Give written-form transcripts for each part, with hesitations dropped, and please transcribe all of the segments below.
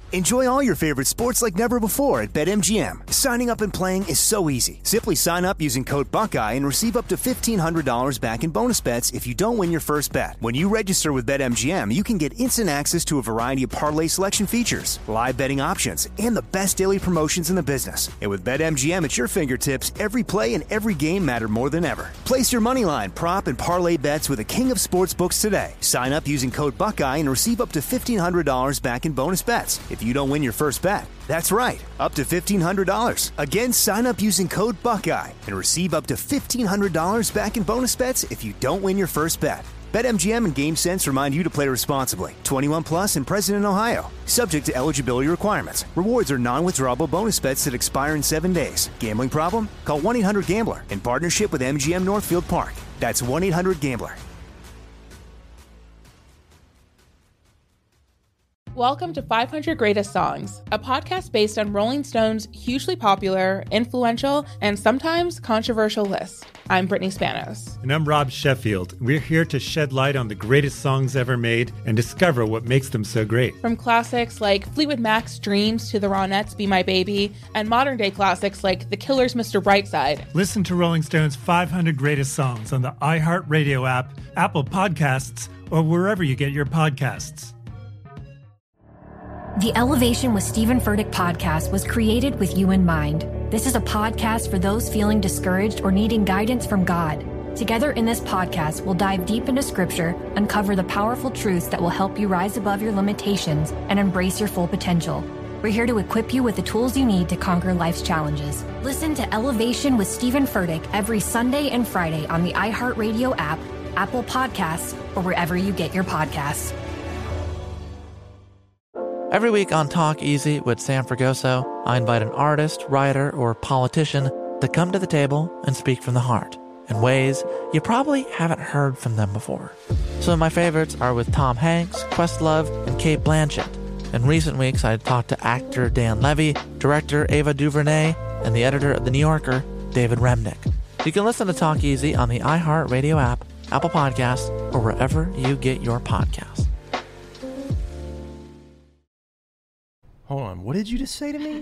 Enjoy all your favorite sports like never before at BetMGM. Signing up and playing is so easy. Simply sign up using code Buckeye and receive up to $1,500 back in bonus bets if you don't win your first bet. When you register with BetMGM, you can get instant access to a variety of parlay selection features, live betting options, and the best daily promotions in the business. And with BetMGM at your fingertips, every play and every game matter more than ever. Place your moneyline, prop, and parlay bets with the king of sportsbooks today. Sign up using code Buckeye and receive up to $1,500 back in bonus bets if you don't win your first bet. That's right, up to $1,500. Again, sign up using code Buckeye and receive up to $1,500 back in bonus bets if you don't win your first bet. BetMGM and GameSense remind you to play responsibly. 21 plus and present in Ohio. Subject to eligibility requirements. Rewards are non-withdrawable bonus bets that expire in 7 days. Gambling problem? Call 1-800-GAMBLER in partnership with MGM Northfield Park. That's 1-800-GAMBLER. Welcome to 500 Greatest Songs, a podcast based on Rolling Stone's hugely popular, influential, and sometimes controversial list. I'm Brittany Spanos. And I'm Rob Sheffield. We're here to shed light on the greatest songs ever made and discover what makes them so great. From classics like Fleetwood Mac's Dreams to the Ronettes' Be My Baby, and modern-day classics like The Killer's Mr. Brightside. Listen to Rolling Stone's 500 Greatest Songs on the iHeartRadio app, Apple Podcasts, or wherever you get your podcasts. The Elevation with Stephen Furtick podcast was created with you in mind. This is a podcast for those feeling discouraged or needing guidance from God. Together in this podcast, we'll dive deep into Scripture, uncover the powerful truths that will help you rise above your limitations and embrace your full potential. We're here to equip you with the tools you need to conquer life's challenges. Listen to Elevation with Stephen Furtick every Sunday and Friday on the iHeartRadio app, Apple Podcasts, or wherever you get your podcasts. Every week on Talk Easy with Sam Fragoso, I invite an artist, writer, or politician to come to the table and speak from the heart in ways you probably haven't heard from them before. Some of my favorites are with Tom Hanks, Questlove, and Cate Blanchett. In recent weeks, I talked to actor Dan Levy, director Ava DuVernay, and the editor of The New Yorker, David Remnick. You can listen to Talk Easy on the iHeartRadio app, Apple Podcasts, or wherever you get your podcasts. Hold on. What did you just say to me?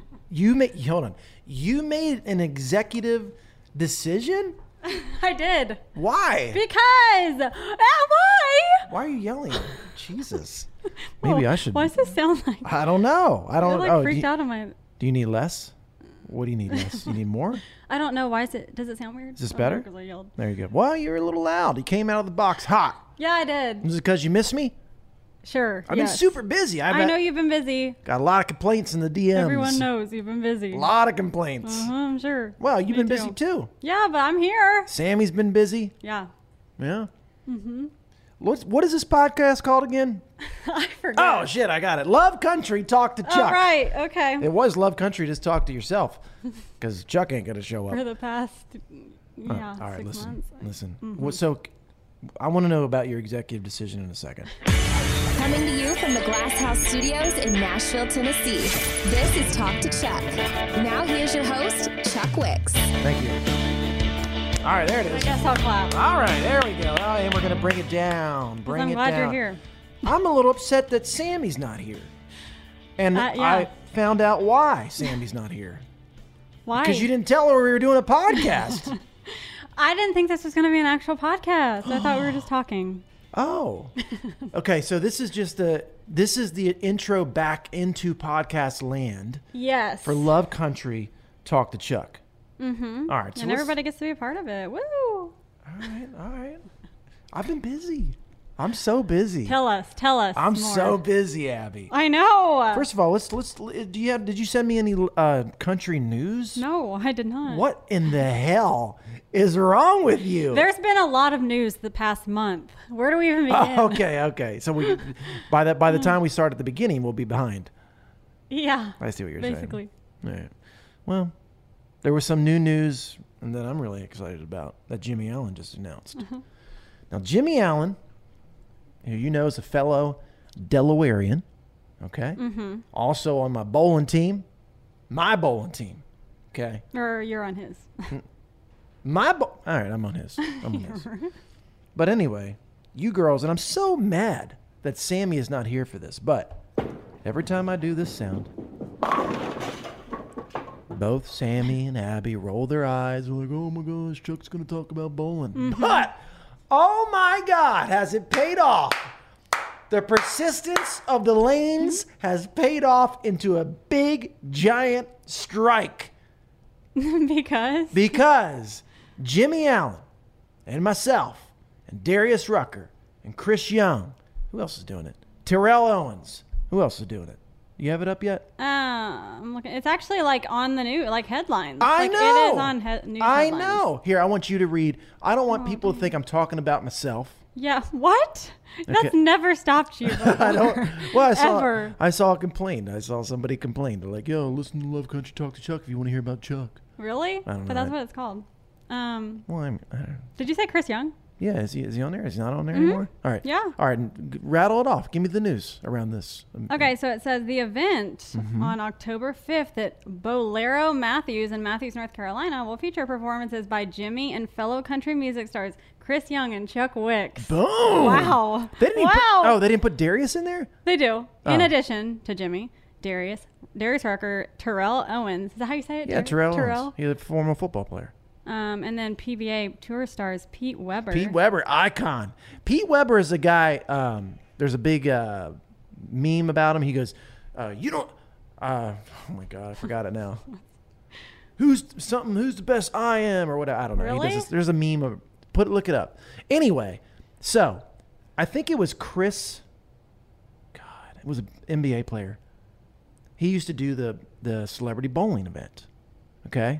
Hold on. You made an executive decision? I did. Why? Because. Why? Why are you yelling? Jesus. Maybe I should. Why does this sound like? I don't know. I don't know. Freaked out on my. Do you need less? What do you need less? You need more? I don't know. Why is it? Does it sound weird? Is this better? Because I yelled. There you go. Well, you're a little loud. You came out of the box hot. Yeah, I did. Is it because you miss me? Sure. I've been super busy. I know you've been busy. Got a lot of complaints in the DMs. Everyone knows you've been busy. A lot of complaints. I'm sure. Well, you've been busy too. Yeah, but I'm here. Sammy's been busy. Yeah. Yeah. Mm-hmm. What is this podcast called again? I forgot. Oh, shit, I got it. Love Country, Talk to Chuck. Oh, right. Okay. It was Love Country, Just Talk to Yourself, because Chuck ain't going to show up. For the past, all right, 6 listen, months. Listen. Mm-hmm. So I want to know about your executive decision in a second. Coming to you from the Glass House Studios in Nashville, Tennessee. This is Talk to Chuck. Now here's your host, Chuck Wicks. Thank you. All right, there it is. I guess I'll clap. All right, there we go. All right, and we're going to bring it down. I'm glad you're here. I'm a little upset that Sammy's not here. And I found out why Sammy's not here. Why? Because you didn't tell her we were doing a podcast. I didn't think this was going to be an actual podcast. I thought we were just talking. Oh, okay. So this is the intro back into podcast land. Yes. For Love Country, Talk to Chuck. Mm-hmm. All right. So and everybody gets to be a part of it. Woo! All right. I've been busy. I'm so busy. Tell us. I'm more. so busy, Abby. I know. First of all, did you send me any country news? No, I did not. What in the hell is wrong with you? There's been a lot of news the past month. Where do we even begin? Okay. So we by the time we start at the beginning, we'll be behind. Yeah. I see what you're basically. saying. All right. Well, there was some new news, and that I'm really excited about, that Jimmy Allen just announced. Mm-hmm. Now, Jimmy Allen, who you know is a fellow Delawarean, okay? Mm-hmm. Also on my bowling team, okay? Or you're on his. All right, I'm on his. But anyway, you girls, and I'm so mad that Sammy is not here for this, but Every time I do this sound, both Sammy and Abby roll their eyes. They're like, oh my gosh, Chuck's going to talk about bowling. But, oh my God, has it paid off? The persistence of the lanes has paid off into a big, giant strike. Because Jimmy Allen and myself and Darius Rucker and Chris Young, who else is doing it? Terrell Owens, who else is doing it? You have it up yet? I'm looking. It's actually like on the new headlines. I know. It is on news headlines. I know. Here, I want you to read. I don't want people to think I'm talking about myself. Yeah. What? That's never stopped you. I don't. Well, Ever. I saw a complaint. I saw somebody complain. They're like, "Yo, listen to Love Country Talk to Chuck if you want to hear about Chuck." Really? I don't know. But that's what it's called. Well, I don't Did you say Chris Young? Yeah, is he on there? Is he not on there anymore? All right. Yeah. All right, rattle it off. Give me the news around this. Okay, so it says the event on October 5th at Bolero Matthews in Matthews, North Carolina will feature performances by Jimmy and fellow country music stars Chris Young and Chuck Wicks. Boom! Wow. They didn't put Darius in there? They do. In addition to Jimmy, Darius Rucker, Terrell Owens. Is that how you say it? Yeah, Terrell Owens. He's a former football player. And then PBA tour stars Pete Weber. Pete Weber, icon. Pete Weber is a guy, there's a big meme about him. He goes, you don't, oh my God, I forgot it now. Who's the best I am or whatever. I don't know. Really? There's a meme of, look it up. Anyway, so I think it was Chris, God, it was an NBA player. He used to do the celebrity bowling event. Okay?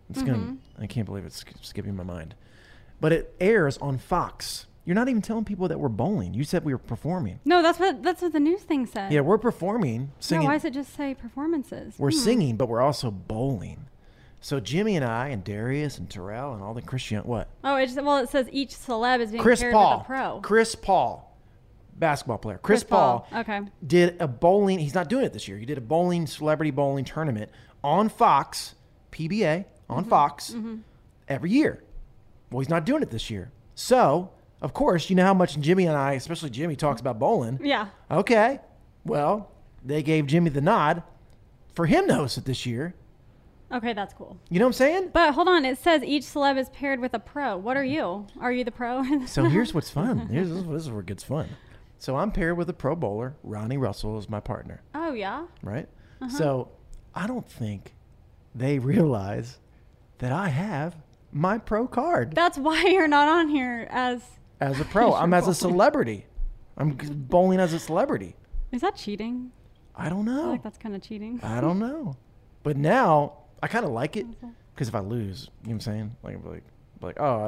I can't believe it's skipping my mind. But it airs on Fox. You're not even telling people that we're bowling. You said we were performing. No, that's what the news thing said. Yeah, we're performing, singing. No, why does it just say performances? We're singing, but we're also bowling. So Jimmy and I and Darius and Terrell and all the Christian, what? Oh, it says each celeb is being paired with a pro. Chris Paul, basketball player. Chris Paul okay. did a bowling. He's not doing it this year. He did a celebrity bowling tournament on Fox, PBA. On Fox every year. Well, he's not doing it this year. So, of course, you know how much Jimmy and I, especially Jimmy, talks about bowling. Yeah. Okay. Well, they gave Jimmy the nod for him to host it this year. Okay, that's cool. You know what I'm saying? But hold on. It says each celeb is paired with a pro. What are you? Are you the pro? So here's what's fun. This is where it gets fun. So I'm paired with a pro bowler. Ronnie Russell is my partner. Oh, yeah? Right? So I don't think they realize that I have my pro card. That's why you're not on here as a pro. I'm as a celebrity. I'm bowling as a celebrity. Is that cheating? I don't know. I feel like that's kind of cheating. I don't know. But now I kind of like it because if I lose, you know what I'm saying? Like, I'm like, oh,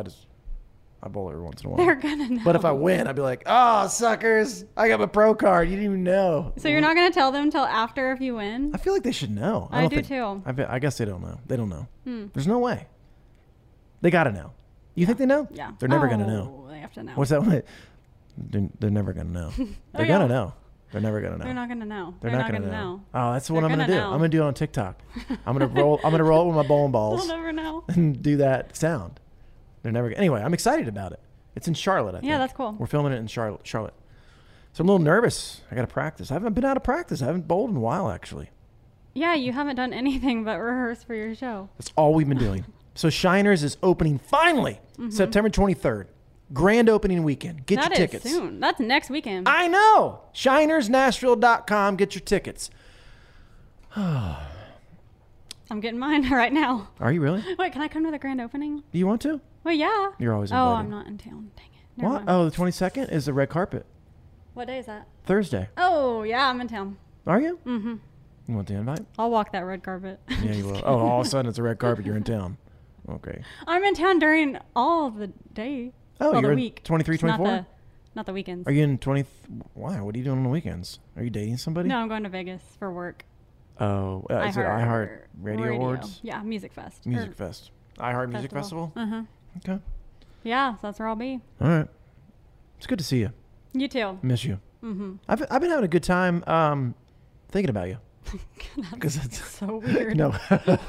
I bowl every once in a while. They're gonna know. But if I win, I'd be like, oh, suckers, I got my pro card. You didn't even know. So you're not going to tell them until after if you win? I feel like they should know. I do too. I guess they don't know. They don't know. There's no way. They got to know. You think they know? Yeah. They're never going to know. They have to know. What's that one? They're never going to know. They're going to know. They're never going to know. They're not going to know. They're not going to know. Oh, that's what They're I'm going to do. know. I'm going to do it on TikTok. I'm going to roll it with my bowling balls. They'll never know. And do that sound. They're never Anyway, I'm excited about it. It's in Charlotte, I think. Yeah, that's cool. We're filming it in Charlotte. So I'm a little nervous. I got to practice. I haven't been out of practice. I haven't bowled in a while, actually. Yeah, you haven't done anything but rehearse for your show. That's all we've been doing. So Shiners is opening finally September 23rd. Grand opening weekend. Get your tickets. That is soon. That's next weekend. I know. ShinersNashville.com. Get your tickets. I'm getting mine right now. Are you really? Wait, can I come to the grand opening? Do you want to? Well, yeah. You're always invited. Oh, I'm not in town. Dang it. Never What? mind. Oh, the 22nd is the red carpet. What day is that? Thursday. Oh, yeah, I'm in town. Are you? Mm-hmm. You want the invite? I'll walk that red carpet. Yeah, you will. Oh, all of a sudden it's a red carpet. You're in town. Okay. I'm in town during all the day. Oh, well, you're the in week. 23, 24? Not the weekends. Are you in 20? Why? What are you doing on the weekends? Are you dating somebody? No, I'm going to Vegas for work. Oh, is it iHeart Radio Awards? Yeah, Music Fest. iHeart Music Festival? Uh-huh. Okay. Yeah, so that's where I'll be. All right. It's good to see you. You too. Miss you. Mm-hmm. I've been having a good time thinking about you. That's so weird. No.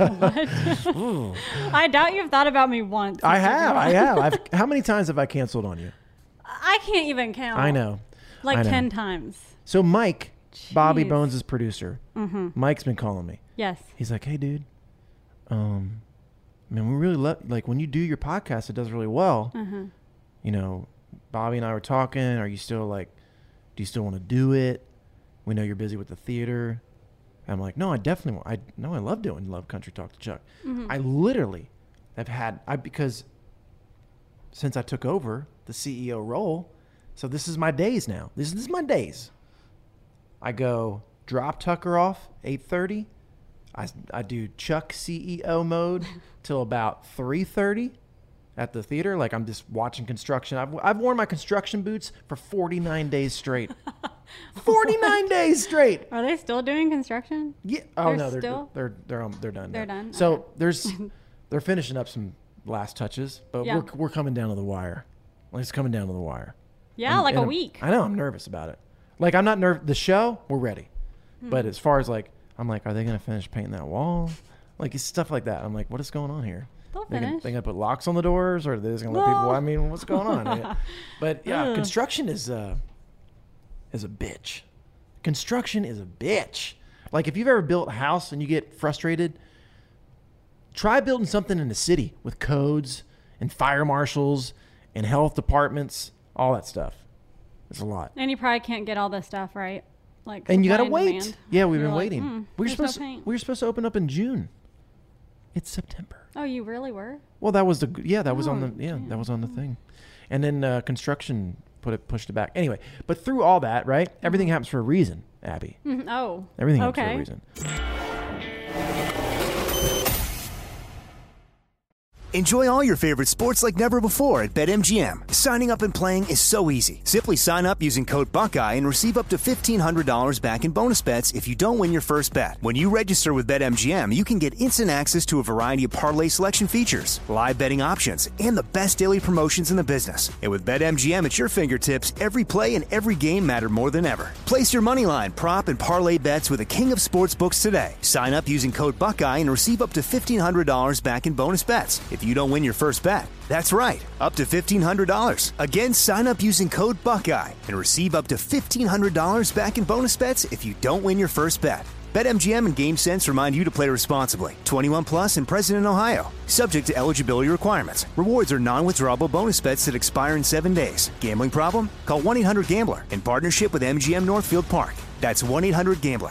I doubt you've thought about me once. I have. How many times have I canceled on you? I can't even count. I know. Like 10 times. So Mike Bobby Jeez. Bones is producer. Mike's been calling me. Yes. He's like, hey, dude, man, we really like when you do your podcast, it does really well. You know, Bobby and I were talking. Are you still like, do you still want to do it? We know you're busy with the theater. And I'm like, no, I definitely want. I love doing Love Country Talk to Chuck. I literally have had, because since I took over the CEO role, so this is my days now. This is my days. I go drop Tucker off 8:30. I do Chuck CEO mode till about 3:30 at the theater. Like I'm just watching construction. I've worn my construction boots for 49 days straight. 49 days straight. Are they still doing construction? Yeah. Oh no, they're they're done. They're now. done? So they're finishing up some last touches, but Yeah. we're coming down to the wire. Like it's coming down to the wire. Yeah, like a week. I know. I'm nervous about it. Like I'm not nervous. The show, we're ready. But as far as like, I'm like, are they gonna finish painting that wall? Like it's stuff like that. I'm like, what is going on here? They'll They finish. gonna put locks on the doors, or are they just gonna let people? I mean, what's going on? Yeah. But yeah, construction is a bitch. Construction is a bitch. Like if you've ever built a house and you get frustrated, try building something in the city with codes and fire marshals and health departments, all that stuff. It's a lot. And you probably can't get all this stuff right. Like And you gotta supply and wait. demand. Yeah, we've You're been like, waiting. We there's no paint. were supposed to open up in June. It's September. Oh, you really were? Well, that was that was on Oh, the that was on the thing, and then construction pushed it back. Anyway, but through all that, right? Everything happens for a reason, Abby. Oh. Everything happens for okay. a reason. Enjoy all your favorite sports like never before at BetMGM. Signing up and playing is so easy. Simply sign up using code Buckeye and receive up to $1,500 back in bonus bets if you don't win your first bet. When you register with BetMGM, you can get instant access to a variety of parlay selection features, live betting options, and the best daily promotions in the business. And with BetMGM at your fingertips, every play and every game matter more than ever. Place your moneyline, prop, and parlay bets with the king of sportsbooks today. Sign up using code Buckeye and receive up to $1,500 back in bonus bets if you don't win your first bet. That's right, up to $1,500. Again, sign up using code Buckeye and receive up to $1,500 back in bonus bets if you don't win your first bet. BetMGM and GameSense remind you to play responsibly. 21 plus and present in Ohio. Subject to eligibility requirements. Rewards are non-withdrawable bonus bets that expire in 7 days. Gambling problem? Call 1-800-GAMBLER in partnership with MGM Northfield Park. That's 1-800-GAMBLER.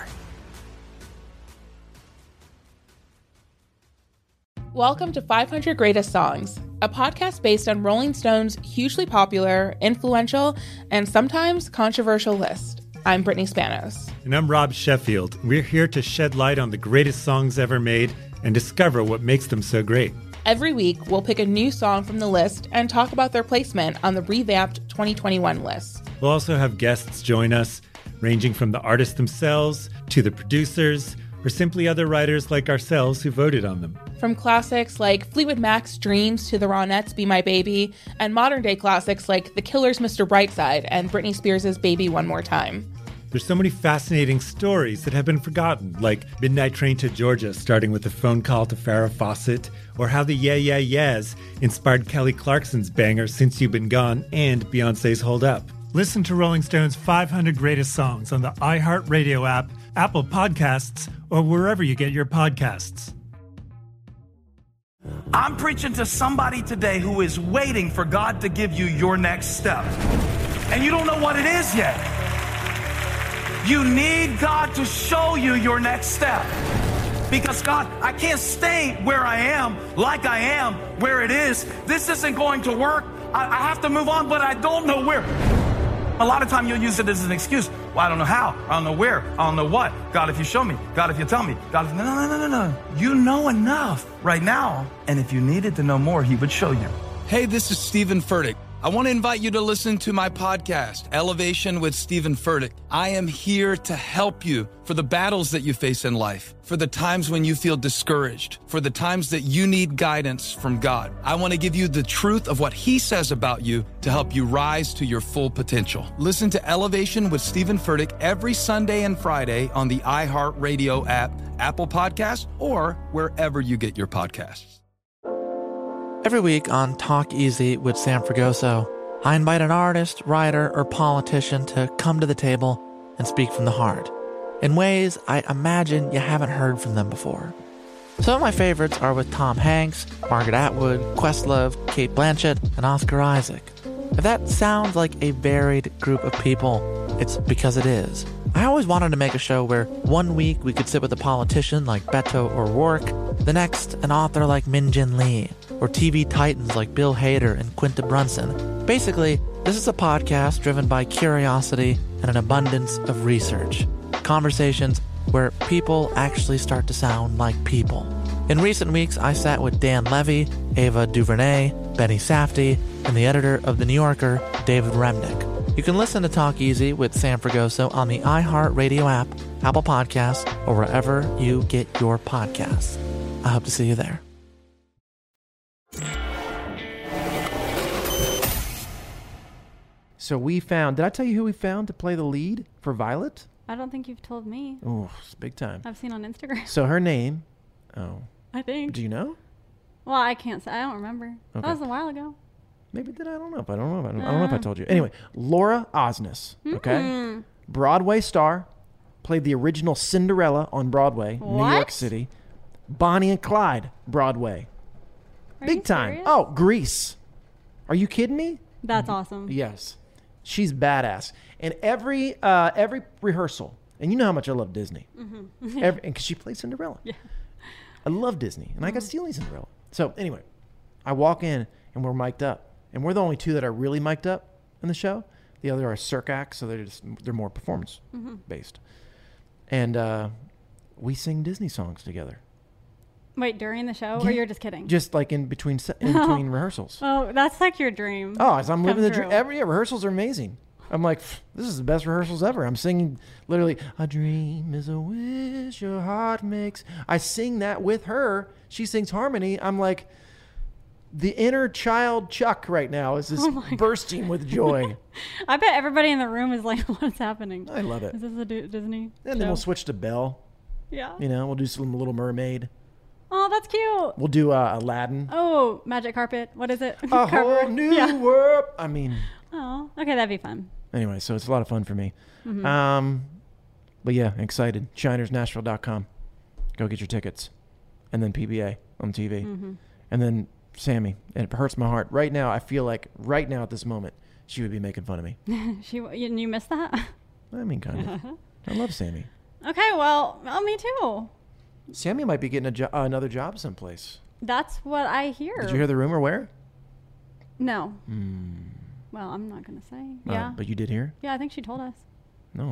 Welcome to 500 Greatest Songs, a podcast based on Rolling Stone's hugely popular, influential, and sometimes controversial list. I'm Brittany Spanos. And I'm Rob Sheffield. We're here to shed light on the greatest songs ever made and discover what makes them so great. Every week, we'll pick a new song from the list and talk about their placement on the revamped 2021 list. We'll also have guests join us, ranging from the artists themselves to the producers, or simply other writers like ourselves who voted on them. From classics like Fleetwood Mac's Dreams to the Ronettes' Be My Baby, and modern-day classics like The Killers' Mr. Brightside and Britney Spears' Baby One More Time. There's so many fascinating stories that have been forgotten, like Midnight Train to Georgia starting with a phone call to Farrah Fawcett, or how the Yeah Yeah Yeahs inspired Kelly Clarkson's banger Since You've Been Gone and Beyoncé's Hold Up. Listen to Rolling Stone's 500 Greatest Songs on the iHeartRadio app, Apple Podcasts, or wherever you get your podcasts. I'm preaching to somebody today who is waiting for God to give you your next step. And you don't know what it is yet. You need God to show you your next step. Because God, I can't stay where I am, like I am, where it is. This isn't going to work. I have to move on, but I don't know where. A lot of time you'll use it as an excuse. Well, I don't know how. I don't know where. I don't know what. God, if you show me. God, if you tell me. God, if... No. You know enough right now. And if you needed to know more, he would show you. Hey, this is Stephen Furtick. I want to invite you to listen to my podcast, Elevation with Stephen Furtick. I am here to help you for the battles that you face in life, for the times when you feel discouraged, for the times that you need guidance from God. I want to give you the truth of what he says about you to help you rise to your full potential. Listen to Elevation with Stephen Furtick every Sunday and Friday on the iHeartRadio app, Apple Podcasts, or wherever you get your podcasts. Every week on Talk Easy with Sam Fragoso, I invite an artist, writer, or politician to come to the table and speak from the heart in ways I imagine you haven't heard from them before. Some of my favorites are with Tom Hanks, Margaret Atwood, Questlove, Cate Blanchett, and Oscar Isaac. If that sounds like a varied group of people, it's because it is. I always wanted to make a show where one week we could sit with a politician like Beto O'Rourke, the next an author like Min Jin Lee, or TV titans like Bill Hader and Quinta Brunson. Basically, this is a podcast driven by curiosity and an abundance of research. Conversations where people actually start to sound like people. In recent weeks, I sat with Dan Levy, Ava DuVernay, Benny Safdie, and the editor of The New Yorker, David Remnick. You can listen to Talk Easy with Sam Fragoso on the iHeartRadio app, Apple Podcasts, or wherever you get your podcasts. I hope to see you there. So we found, did I tell you who we found to play the lead for Violet? I don't think you've told me. Oh, it's big time. I've seen on Instagram. So her name, I think. do you know? Well, I can't say. I don't remember. Okay. That was a while ago. Maybe did I don't know. I don't know if I told you. Anyway, Laura Osnes, okay? Broadway star, played the original Cinderella on Broadway, New York City. Bonnie and Clyde, Broadway. Big time. Serious? Oh, Grease. Are you kidding me? That's awesome. Yes. She's badass. And every rehearsal, and you know how much I love Disney. Mm-hmm. And because she played Cinderella. Yeah. I love Disney, and I got Steely Cinderella. So anyway, I walk in, and we're mic'd up. And we're the only two that are really mic'd up in the show. The other are circ acts, so they're more performance based. And we sing Disney songs together. Wait, during the show, or you're just kidding? Just like in between rehearsals. Oh, that's like your dream. Oh, as I'm living the dream. Rehearsals are amazing. I'm like, this is the best rehearsals ever. I'm singing literally, a dream is a wish your heart makes. I sing that with her. She sings harmony. I'm like, the inner child Chuck right now is just bursting with joy. I bet everybody in the room is like, what's happening? I love it. Is this a Disney And show? then we'll switch to Belle. Yeah. You know, we'll do some Little Mermaid. Oh, that's cute. We'll do Aladdin. Oh, Magic Carpet. What is it? A whole new world. I mean. Oh, okay, that'd be fun. Anyway, so it's a lot of fun for me. But yeah, excited. ShinersNashville.com. Go get your tickets. And then PBA on TV. And then Sammy. And it hurts my heart. Right now, I feel like right now at this moment, she would be making fun of me. You missed that? I mean, kind of. I love Sammy. Okay, well, me too. Sammy might be getting another job someplace. That's what I hear. Did you hear the rumor where? No. Well, I'm not going to say. Yeah. But you did hear? Yeah, I think she told us. No.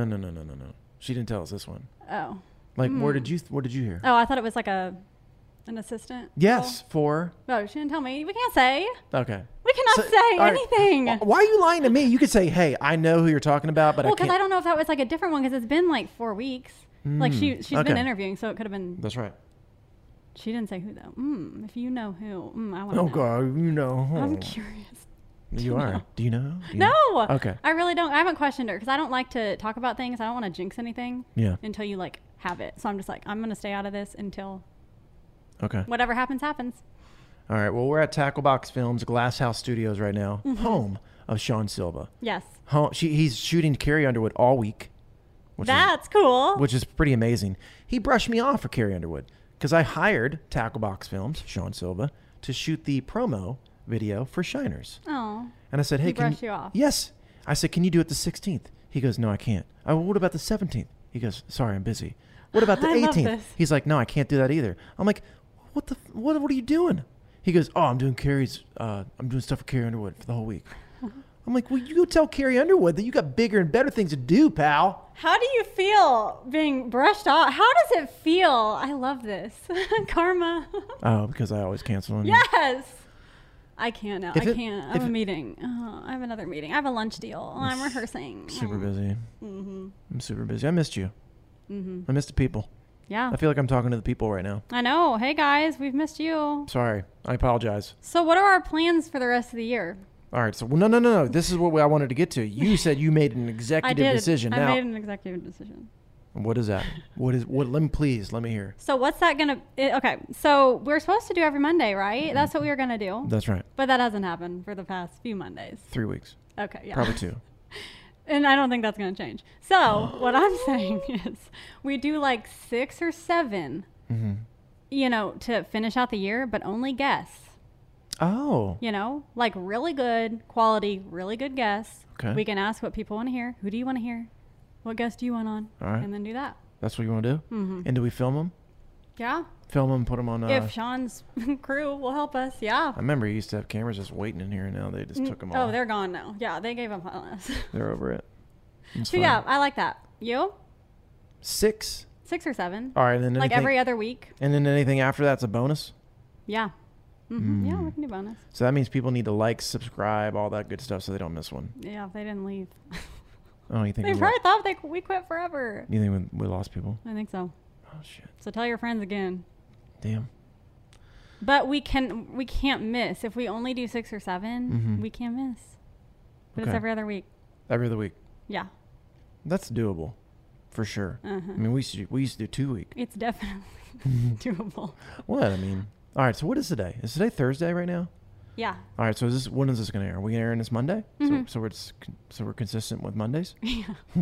She didn't tell us this one. Oh. Like, what did you hear? Oh, I thought it was like an assistant. Yes, for? No, she didn't tell me. We can't say. Okay. We cannot say anything. Why are you lying to me? You could say, hey, I know who you're talking about, but I can't. Well, because I don't know if that was like a different one because it's been like 4 weeks. Like she's been interviewing, so it could have been. That's right. She didn't say who though. If you know who, I want to know. Oh God, you know who. I'm curious. You are. Do you know? No. Okay. I really don't. I haven't questioned her because I don't like to talk about things. I don't want to jinx anything. Yeah. Until you like have it. So I'm just like, I'm gonna stay out of this until. Okay. Whatever happens, happens. All right. Well, we're at Tacklebox Films, Glass House Studios right now, home of Sean Silva. Yes. He's shooting Carrie Underwood all week. That's cool. Which is pretty amazing. He brushed me off for Carrie Underwood because I hired Tacklebox Films, Sean Silva, to shoot the promo video for Shiners. Oh. And I said, hey, he brushed you off. Yes. I said, can you do it the 16th? He goes, no, I can't. I well, what about the 17th? He goes, sorry, I'm busy. What about the 18th? He's like, no, I can't do that either. I'm like, what are you doing? He goes, oh, I'm doing stuff for Carrie Underwood for the whole week. I'm like, well, you go tell Carrie Underwood that you got bigger and better things to do, pal. How do you feel being brushed off? How does it feel? I love this. Karma. Oh, because I always cancel on you. Yes. I can't now. I can't. I have a meeting. I have another meeting. I have a lunch deal. I'm rehearsing. Super busy. I'm super busy. I missed you. I missed the people. Yeah. I feel like I'm talking to the people right now. I know. Hey, guys. We've missed you. Sorry. I apologize. So what are our plans for the rest of the year? All right. So, no. This is what I wanted to get to. You said you made an executive decision. I made an executive decision. What is that? Let me hear. So what's that going to... Okay. So we're supposed to do every Monday, right? That's what we were going to do. That's right. But that hasn't happened for the past few Mondays. 3 weeks. Okay. Yeah. Probably 2. And I don't think that's going to change. So what I'm saying is we do like 6 or 7, you know, to finish out the year, but only guests. Oh. You know, like really good quality, really good guests. Okay. We can ask what people want to hear. Who do you want to hear? What guest do you want on? All right. And then do that. That's what you want to do? Mm-hmm. And do we film them? Yeah. Film them, put them on... if Sean's crew will help us, yeah. I remember he used to have cameras just waiting in here, and now they just took them all. Oh, they're gone now. Yeah, they gave up on us. They're over it. So yeah, I like that. You? 6? 6 or 7. All right, and then like every other week. And then anything after that's a bonus? Yeah. Mm-hmm. Yeah, we can do bonus. So that means people need to like, subscribe, all that good stuff so they don't miss one. Yeah, if they didn't leave. Oh, you think they probably thought we quit forever. You think we lost people? I think so. Oh, shit. So tell your friends again. Damn. But we can't miss. If we only do 6 or 7, we can't miss. But it's every other week. Every other week? Yeah. That's doable. For sure. I mean, we used to do 2 weeks. It's definitely doable. What? I mean... All right, so what is today? Is today Thursday right now? Yeah. All right, so when is this going to air? Are we going to air this Monday? Mm-hmm. So we're consistent with Mondays? Yeah.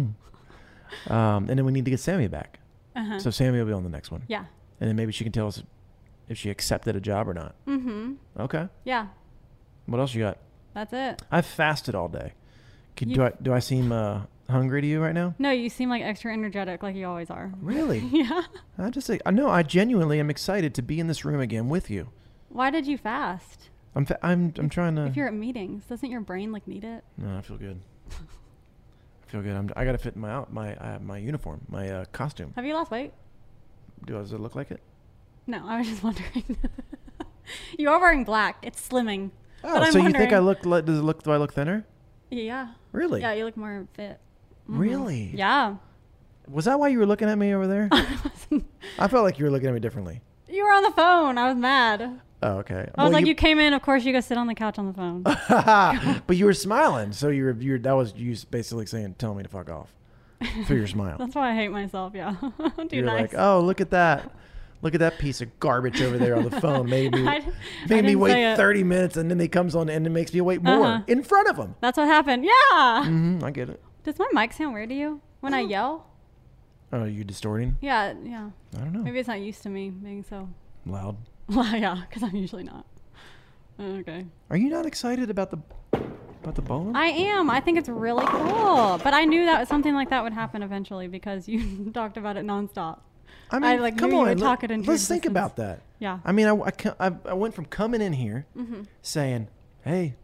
And then we need to get Sammy back. So Sammy will be on the next one. Yeah. And then maybe she can tell us if she accepted a job or not. Mm-hmm. Okay. Yeah. What else you got? That's it. I've fasted all day. Do I seem hungry to you right now? No, you seem like extra energetic like you always are. Really? Yeah. I genuinely am excited to be in this room again with you. Why did you fast? I'm trying to... If you're at meetings, doesn't your brain like need it? No, I feel good. I got to fit my uniform, my costume. Have you lost weight? Does it look like it? No, I was just wondering. You are wearing black. It's slimming. Oh, so you think I look? Do I look thinner? Yeah. Really? Yeah, you look more fit. Mm-hmm. Really? Yeah. Was that why you were looking at me over there? I felt like you were looking at me differently. You were on the phone. I was mad. Oh, okay. I was like, you came in. Of course, you go sit on the couch on the phone. But you were smiling, so that was you basically saying, "Tell me to fuck off," through your smile. That's why I hate myself. Yeah. You're nice. Like, oh, look at that. Look at that piece of garbage over there on the phone. Made me wait 30 minutes, and then he comes on and it makes me wait more in front of him. That's what happened. Yeah. I get it. Does my mic sound weird to you when I yell? Oh, are you distorting? Yeah. I don't know. Maybe it's not used to me being so loud. Yeah, because I'm usually not. Okay. Are you not excited about the bowling? I am. I think it's really cool. But I knew that something like that would happen eventually because you talked about it nonstop. I mean, come on. Let's think about that. Yeah. I mean, I went from coming in here saying, "Hey,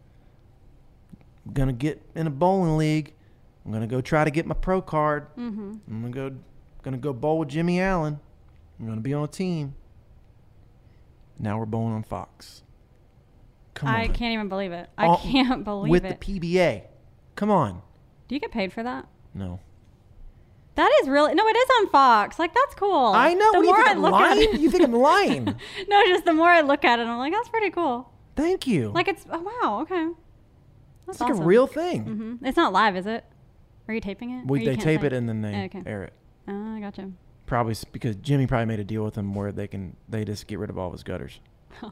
I'm gonna get in a bowling league. I'm gonna go try to get my pro card. I'm gonna go bowl with Jimmy Allen. I'm gonna be on a team." Now we're bowling on Fox. Come on. I can't even believe it. I can't believe it. With the PBA. Come on. Do you get paid for that? No. That is really... No, it is on Fox. Like, that's cool. I know. The more I look at it... You think I'm lying? No, just the more I look at it, I'm like, that's pretty cool. Thank you. Like, it's... Oh, wow. Okay. That's it's like awesome. A real thing. It's not live, is it? Are you taping it? They tape it and then they air it. Oh, I gotcha. Probably because Jimmy probably made a deal with them where they just get rid of all of his gutters.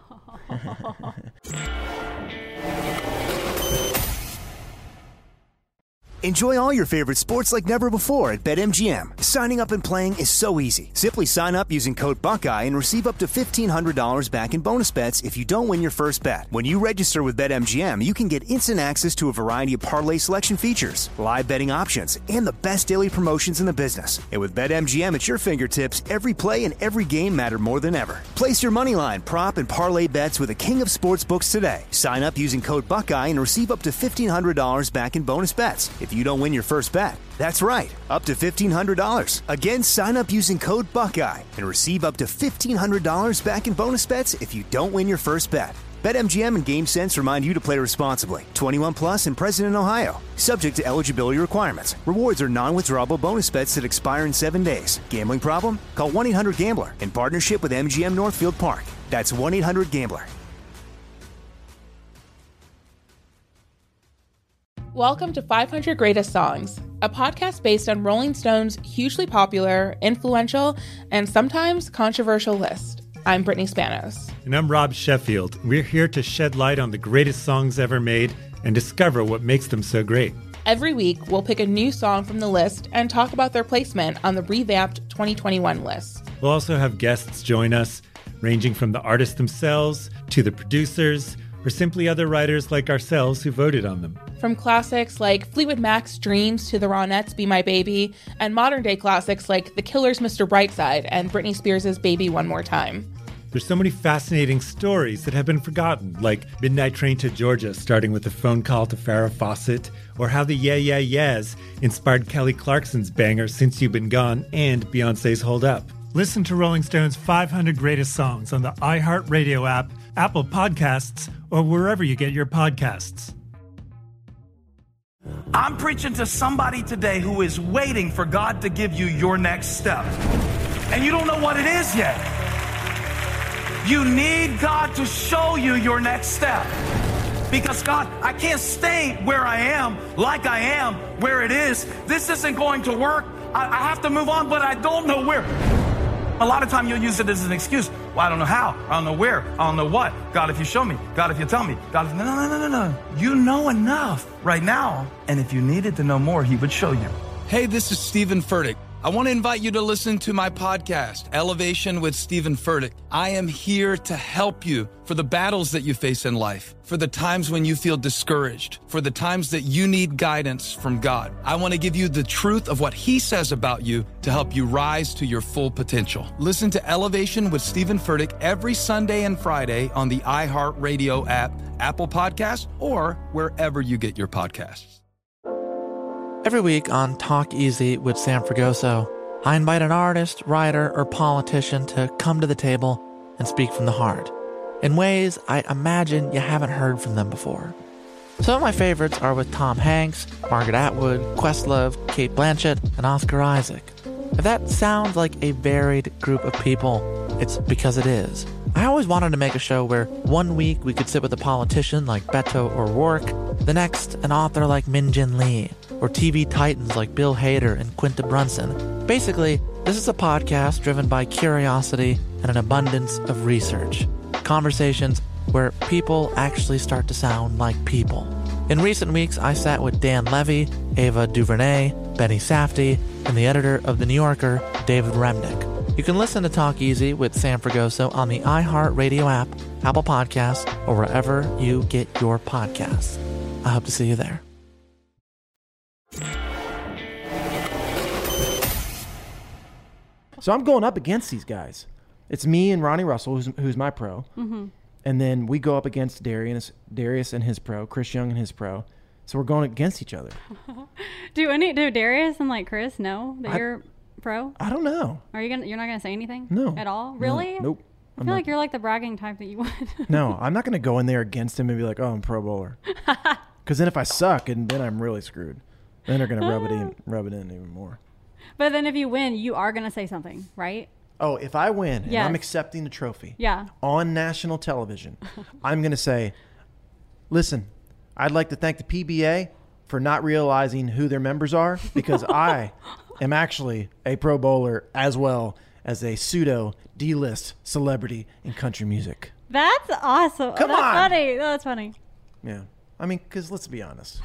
Enjoy all your favorite sports like never before at BetMGM. Signing up and playing is so easy. Simply sign up using code Buckeye and receive up to $1,500 back in bonus bets if you don't win your first bet. When you register with BetMGM, you can get instant access to a variety of parlay selection features, live betting options, and the best daily promotions in the business. And with BetMGM at your fingertips, every play and every game matter more than ever. Place your moneyline, prop, and parlay bets with the king of sportsbooks today. Sign up using code Buckeye and receive up to $1,500 back in bonus bets if you don't win your first bet. That's right, up to $1,500. Again, sign up using code Buckeye and receive up to $1,500 back in bonus bets if you don't win your first bet. BetMGM and GameSense remind you to play responsibly. 21 plus and present in Ohio. Subject to eligibility requirements. Rewards are non-withdrawable bonus bets that expire in 7 days. Gambling problem? Call 1-800-GAMBLER in partnership with MGM Northfield Park. That's 1-800-GAMBLER. Welcome to 500 Greatest Songs, a podcast based on Rolling Stone's hugely popular, influential, and sometimes controversial list. I'm Brittany Spanos. And I'm Rob Sheffield. We're here to shed light on the greatest songs ever made and discover what makes them so great. Every week, we'll pick a new song from the list and talk about their placement on the revamped 2021 list. We'll also have guests join us, ranging from the artists themselves to the producers, or simply other writers like ourselves who voted on them. From classics like Fleetwood Mac's Dreams to the Ronettes' Be My Baby, and modern-day classics like The Killers' Mr. Brightside and Britney Spears' Baby One More Time. There's so many fascinating stories that have been forgotten, like Midnight Train to Georgia starting with a phone call to Farrah Fawcett, or how the Yeah Yeah Yeahs inspired Kelly Clarkson's banger Since You've Been Gone and Beyoncé's Hold Up. Listen to Rolling Stone's 500 Greatest Songs on the iHeartRadio app, Apple Podcasts, or wherever you get your podcasts. I'm preaching to somebody today who is waiting for God to give you your next step. And you don't know what it is yet. You need God to show you your next step. Because God, I can't stay where I am, like I am, where it is. This isn't going to work. I have to move on, but I don't know where. A lot of time you'll use it as an excuse. Well, I don't know how. I don't know where. I don't know what. God, if you show me. God, if you tell me. God, if... No. You know enough right now. And if you needed to know more, he would show you. Hey, this is Stephen Furtick. I want to invite you to listen to my podcast, Elevation with Stephen Furtick. I am here to help you for the battles that you face in life, for the times when you feel discouraged, for the times that you need guidance from God. I want to give you the truth of what he says about you to help you rise to your full potential. Listen to Elevation with Stephen Furtick every Sunday and Friday on the iHeartRadio app, Apple Podcasts, or wherever you get your podcasts. Every week on Talk Easy with Sam Fragoso, I invite an artist, writer, or politician to come to the table and speak from the heart in ways I imagine you haven't heard from them before. Some of my favorites are with Tom Hanks, Margaret Atwood, Questlove, Cate Blanchett, and Oscar Isaac. If that sounds like a varied group of people, it's because it is. I always wanted to make a show where one week we could sit with a politician like Beto O'Rourke, the next an author like Min Jin Lee, or TV titans like Bill Hader and Quinta Brunson. Basically, this is a podcast driven by curiosity and an abundance of research. Conversations where people actually start to sound like people. In recent weeks, I sat with Dan Levy, Ava DuVernay, Benny Safdie, and the editor of The New Yorker, David Remnick. You can listen to Talk Easy with Sam Fragoso on the iHeartRadio app, Apple Podcasts, or wherever you get your podcasts. I hope to see you there. So I'm going up against these guys. It's me and Ronnie Russell, who's my pro. Mm-hmm. And then we go up against Darius and his pro, Chris Young and his pro. So we're going against each other. Do Darius and like Chris know that you're pro? I don't know. You're not gonna say anything? No. At all? Really? No. Nope. I feel like you're like the bragging type that you would. No, I'm not gonna go in there against him and be like, oh, I'm pro bowler. Because then if I suck, and then I'm really screwed. Then they're gonna rub it in even more. But then if you win, you are gonna say something, right? Oh, if I win and Yes. I'm accepting the trophy Yeah. on national television, I'm going to say, listen, I'd like to thank the PBA for not realizing who their members are, because I am actually a pro bowler as well as a pseudo D-list celebrity in country music. That's awesome. Come That's on. funny. That's funny. Yeah. I mean, because let's be honest.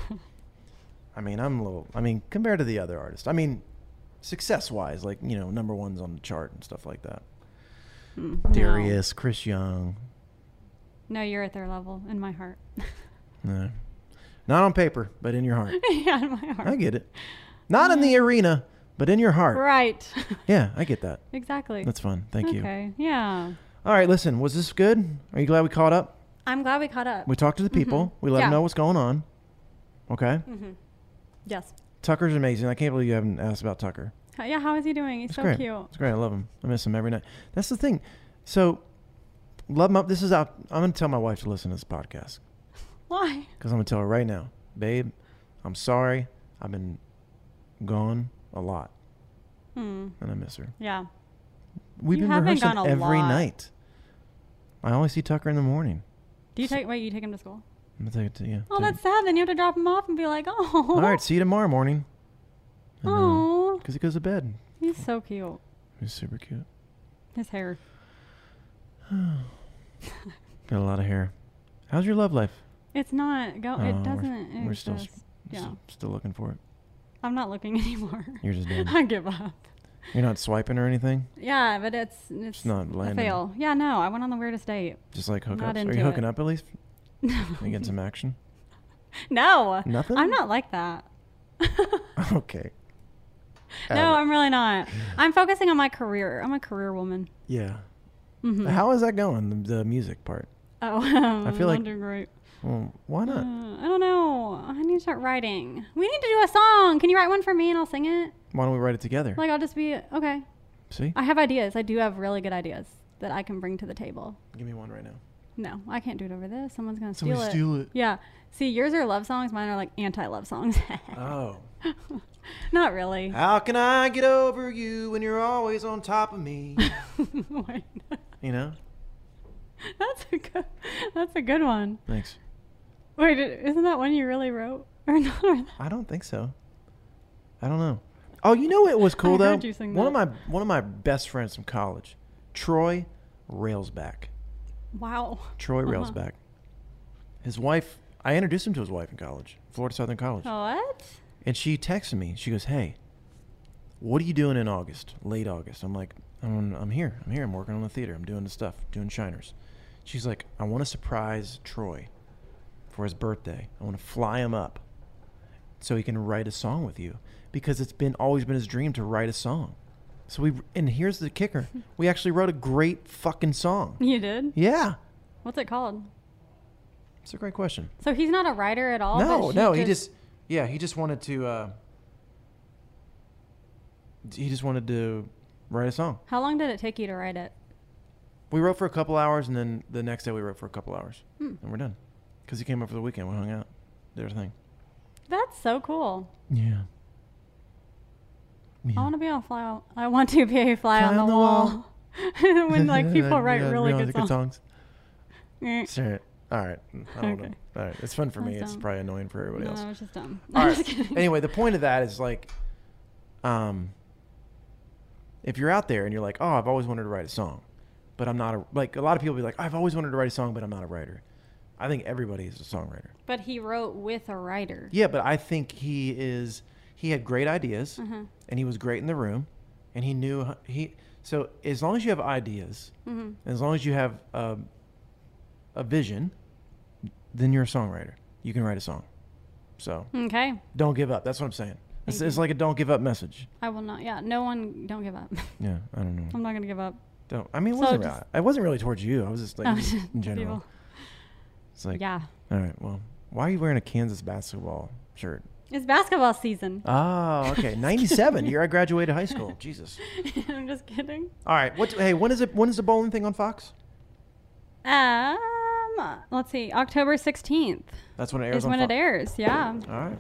Compared to the other artists, success-wise, like, number ones on the chart and stuff like that. Darius, Chris Young. No, you're at their level in my heart. No. Not on paper, but in your heart. Yeah, in my heart. I get it. Not in the arena, but in your heart. Right. Yeah, I get that. Exactly. That's fun. Thank you. Okay. Yeah. All right, listen, was this good? Are you glad we caught up? I'm glad we caught up. We talked to the people. Mm-hmm. We let them know what's going on. Okay? Mm-hmm. Yes. Tucker's amazing. I can't believe you haven't asked about Tucker. Yeah, how is he doing? He's so great. cute. It's great. I love him. I miss him every night. That's the thing. So, love him up. This is out. I'm going to tell my wife to listen to this podcast. Why? Because I'm going to tell her right now, babe, I'm sorry. I've been gone a lot. And I miss her. Yeah. We've been rehearsing every night. I always see Tucker in the morning. Do you take him to school? I'm going to take it to you. Oh, that's sad. Then you have to drop him off and be like, oh. All right, see you tomorrow morning. Oh. Because he goes to bed. He's so cute. He's super cute. His hair. Got a lot of hair. How's your love life? It's not. It doesn't. We're still Yeah. Still looking for it? I'm not looking anymore. You're just done. I give up. You're not swiping or anything? Yeah, but it's not a landing. fail. Yeah, no, I went on the weirdest date. Just like hookups? Not Are into you hooking it. up at least? No. Are you getting some action? No. Nothing? I'm not like that. Okay. No, I'm really not. I'm focusing on my career. I'm a career woman. Yeah. Mm-hmm. How is that going, the music part? Oh, I feel like I'm doing great. Well, why not? I don't know. I need to start writing. We need to do a song. Can you write one for me and I'll sing it? Why don't we write it together? Like, I'll just be, okay. See? I have ideas. I do have really good ideas that I can bring to the table. Give me one right now. No, I can't do it over this. Someone's going to Somebody steal it. Yeah. See, yours are love songs. Mine are like anti-love songs. Oh. Not really. How can I get over you when you're always on top of me? Wait. You know? That's a good one. Thanks. Wait, isn't that one you really wrote? Or not? I don't think so. I don't know. Oh, you know what was cool though? Heard you sing one that. of my best friends from college, Troy Railsback. Wow. Troy Railsback. His wife, I introduced him to his wife in college, Florida Southern College. What? And she texted me. She goes, "Hey, what are you doing in August? Late August?" I'm like, I'm here. I'm working on the theater. I'm doing the stuff, doing Shiners." She's like, "I want to surprise Troy for his birthday. I want to fly him up so he can write a song with you, because it's always been his dream to write a song." So and here's the kicker. We actually wrote a great fucking song. You did? Yeah. What's it called? It's a great question. So he's not a writer at all? No, he just wanted to write a song. How long did it take you to write it? We wrote for a couple hours, and then the next day we wrote for a couple hours, and we're done. Because he came up for the weekend. We hung out, did our thing. That's so cool. Yeah. I want to be a fly on the wall. When like people write really good songs. Sure. All right. I don't know. All right. It's fun for me. It's probably annoying for everybody else. No, it's just dumb. All right. Anyway, the point of that is like, if you're out there and you're like, "Oh, I've always wanted to write a song, but I'm not a lot of people be like, I've always wanted to write a song, but I'm not a writer." I think everybody is a songwriter. But he wrote with a writer. Yeah, but I think he had great ideas, and he was great in the room, and he knew so as long as you have ideas, and as long as you have a vision, then you're a songwriter. You can write a song. So okay, don't give up. That's what I'm saying. It's like a don't give up message. I will not. Yeah, don't give up. Yeah, I don't know. I'm not gonna give up. Don't. I mean, it wasn't really towards you. I was just like in general. People. It's like, yeah. All right. Well, why are you wearing a Kansas basketball shirt? It's basketball season. Oh, okay. 97. Year I graduated high school. Jesus. I'm just kidding. All right. Hey, when is the bowling thing on Fox? Let's see. October 16th. That's when it airs. Is when it airs. Yeah. All right.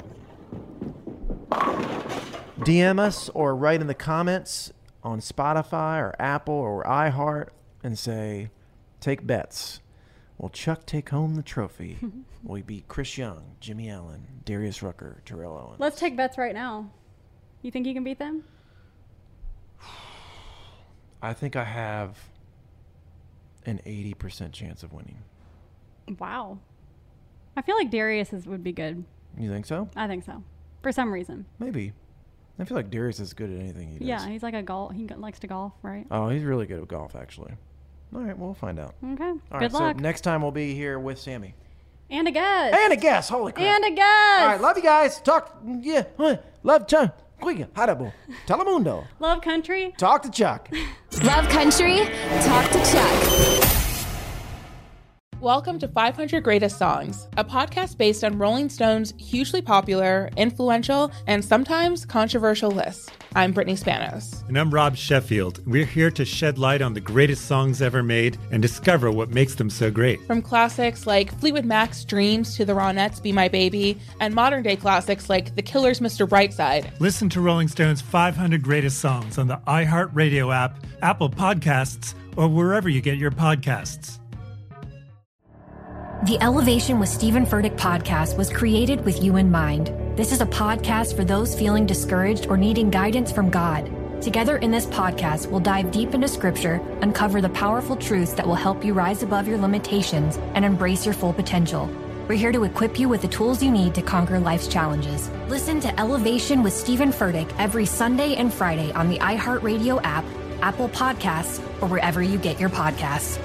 DM us or write in the comments on Spotify or Apple or iHeart and say, "Take bets. Will Chuck take home the trophy? Will he beat Chris Young, Jimmy Allen, Darius Rucker, Terrell Owens?" Let's take bets right now. You think you can beat them? I think I have an 80% chance of winning. Wow. I feel like Darius would be good. You think so? I think so. For some reason. Maybe. I feel like Darius is good at anything he does. Yeah, he's like he likes to golf, right? Oh, he's really good at golf, actually. All right, we'll find out. Okay. All Good right, luck. So next time we'll be here with Sammy. And a guest. Holy crap. And a guest. All right, love you guys. Love Chuck. Telemundo. Love country. Talk to Chuck. Love country. Talk to Chuck. Welcome to 500 Greatest Songs, a podcast based on Rolling Stone's hugely popular, influential, and sometimes controversial list. I'm Brittany Spanos. And I'm Rob Sheffield. We're here to shed light on the greatest songs ever made and discover what makes them so great. From classics like Fleetwood Mac's Dreams to the Ronettes' Be My Baby, and modern-day classics like The Killer's Mr. Brightside. Listen to Rolling Stone's 500 Greatest Songs on the iHeartRadio app, Apple Podcasts, or wherever you get your podcasts. The Elevation with Stephen Furtick podcast was created with you in mind. This is a podcast for those feeling discouraged or needing guidance from God. Together in this podcast, we'll dive deep into Scripture, uncover the powerful truths that will help you rise above your limitations and embrace your full potential. We're here to equip you with the tools you need to conquer life's challenges. Listen to Elevation with Stephen Furtick every Sunday and Friday on the iHeartRadio app, Apple Podcasts, or wherever you get your podcasts.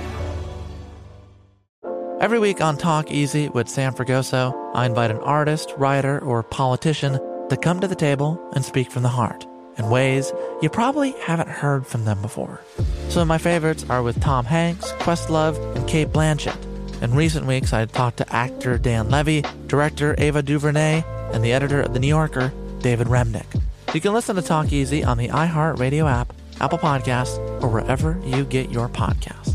Every week on Talk Easy with Sam Fragoso, I invite an artist, writer, or politician to come to the table and speak from the heart in ways you probably haven't heard from them before. Some of my favorites are with Tom Hanks, Questlove, and Cate Blanchett. In recent weeks, I talked to actor Dan Levy, director Ava DuVernay, and the editor of The New Yorker, David Remnick. You can listen to Talk Easy on the iHeartRadio app, Apple Podcasts, or wherever you get your podcasts.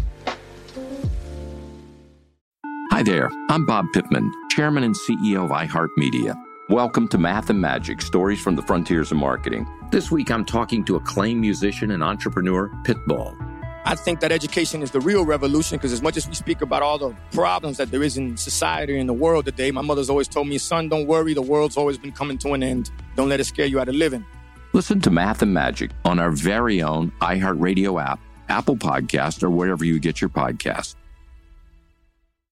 Hi there, I'm Bob Pittman, Chairman and CEO of iHeartMedia. Welcome to Math and Magic, Stories from the Frontiers of Marketing. This week, I'm talking to acclaimed musician and entrepreneur, Pitbull. I think that education is the real revolution, because as much as we speak about all the problems that there is in society and the world today, my mother's always told me, son, don't worry, the world's always been coming to an end. Don't let it scare you out of living. Listen to Math and Magic on our very own iHeartRadio app, Apple Podcast, or wherever you get your podcasts.